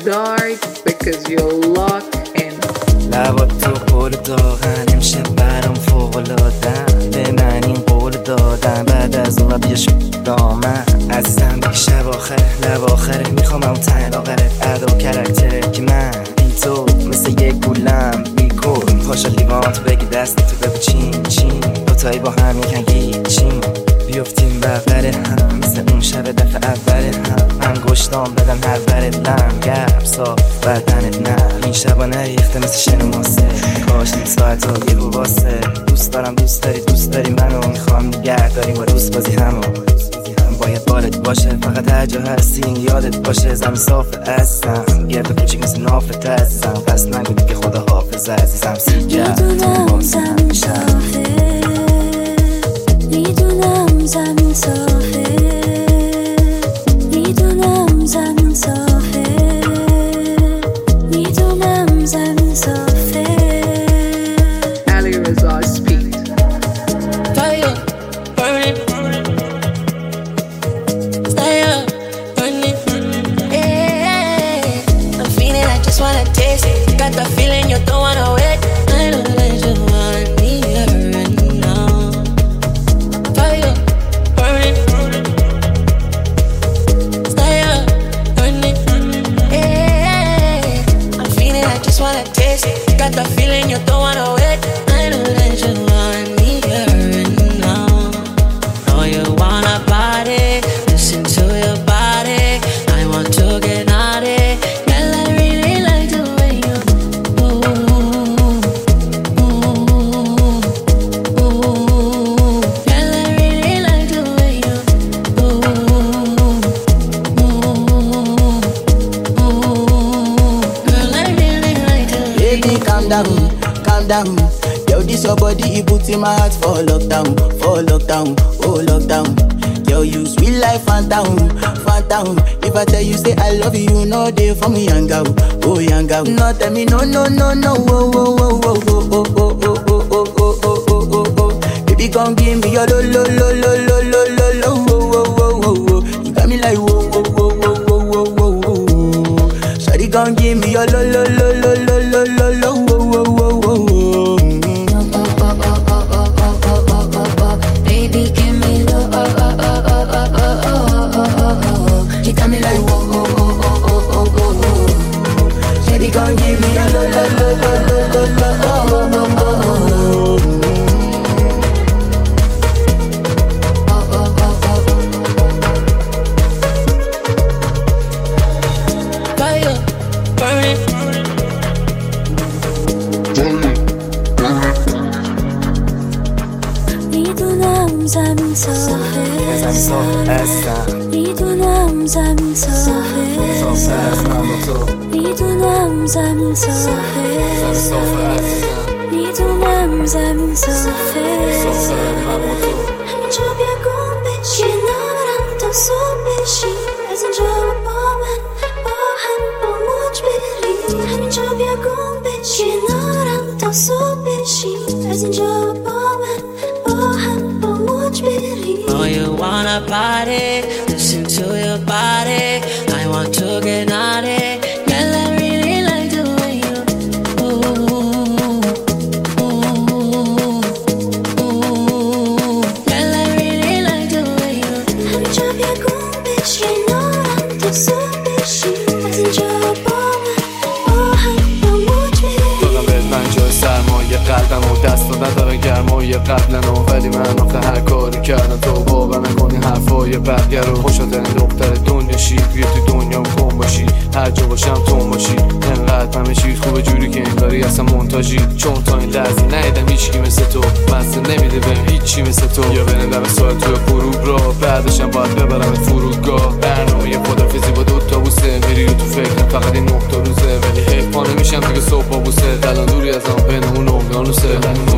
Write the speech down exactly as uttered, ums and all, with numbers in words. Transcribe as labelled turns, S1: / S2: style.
S1: dark because you're locked in.
S2: لبات تو قول داغن امشه برام فوق‌العاده‌ام به من این قول دادن بعد از اون بیاش دامن عزیزم دیگه شب آخره لب آخره میخوام اون تن آخره ادا کرکتره که من بی تو مثل یک گولم بی کل خوشا لیوان تو بگی دست تو بگو چین چین دوتایی با هم یکن گیچین بیفتیم بغل هم مثل اون شب دفعه اول هم من گشتام بدم هر برد لم گرم صاف بدنت نه این شبا نریخته مثل شن ماسه کاش این ساعت ها یه واسه دوست دارم دوست داری دوست داری منو میخوام نگه داریم با دوست بازی همو باید بالت باشه فقط هر جا هستین یادت باشه زمین صافه عزیزم گرد کوچیک مثل نافت عزیزم پس نگو دیگه خدا حافظ عزیزم سیگرد
S3: میدونم زمین صافه میدونم زمین صافه میدونم زمین صافه میدونم زمین صافه
S1: Ali Reza speak.
S4: Fire, burning, stay up, burning, yeah. I'm feeling, I just wanna taste it. Got the feeling you don't wanna wait. I know that you want me here and now. Fire, burning, stay up, burning, yeah. I'm feeling, I just wanna taste it. Got the feeling you don't wanna wait. I know that you want me here and now. Know you wanna body, listen to your body. I want to get naughty. Girl, I really like the way you move, move, move. Girl, I really like the way you move, move, move. Girl, I really like the way.
S5: Baby, calm down, calm down. Yo, this your body, it puts in my heart for lockdown, for lockdown, oh lockdown. Yo, you sweet life, phantom, phantom. If I tell you say I love you, you know they for me young girl, oh young girl. No tell me no, no, no, no, oh, oh, oh, oh, oh, oh, oh, oh, oh, oh, oh, oh, oh, oh, oh. Baby, come give me your lo, lo, lo, lo, lo, lo, lo, lo, oh, oh, oh, oh, oh. You got me like whoa, whoa, whoa, whoa, whoa, whoa, whoa, whoa. Shawty, come give me your lo, lo, lo, lo, lo, lo, lo, lo, oh, oh, oh, oh, oh.
S3: Baby, give me the oh oh oh oh oh oh oh oh oh. You got me like whoa whoa whoa whoa whoa whoa whoa.
S5: Shawty, come give me your lo, lo, lo, lo, lo, lo, lo, oh, oh, oh, oh, oh.
S4: Fire, burning,
S3: میدونم زمین صافه
S2: زمین صاف عزیزم
S3: میدونم زمین صافه
S2: صافه از من با تو
S3: میدونم زمین صافه
S2: صافه عزیزم
S3: میدونم زمین صافه
S2: صافه من با تو
S3: همینجا بیا گم بشی کنارم تا صبح بشی از اینجا با من با هم با موج بریم همینجا بیا گم بشی کنارم تا صبح بشی از اینجا با من با هم با موج بریم.
S4: know you wanna party, listen to your body. I want to get naughty. Girl, I really like the way you move, move, move. Girl, I really like the way you.
S3: همینجا بیا گم بشی کنارم تا صبح بشی از اینجا با من با هم با موج بریم.
S2: دارم بهت من جای سرمایه قلبم و دست و نداره گرمایه قبلنو ولی من آخه هر کاری کردم تو باور نکنی حرفای بقیه رو خوشاترین دختر دنیاشی توی تو دنیام کن باشی هر جا باشم تو باشی انقدر همه چیز خوبه جوری که انگاری اصلا مونتاژی چون تا این لحظه ندیدم هیچکی مثل تو مست نمیده بهم هیچی مثل تو یا بنندم ساعت توی غروب را بعدشم باید ببرم فرودگاه برنامه خدافیزی با دوتا بوسه میری تو فکرم فقط این نقطه روزه ولی حیف پا نمیشم دیگه صبح با بوسه الان دوری از آن بین اون اقیانوسه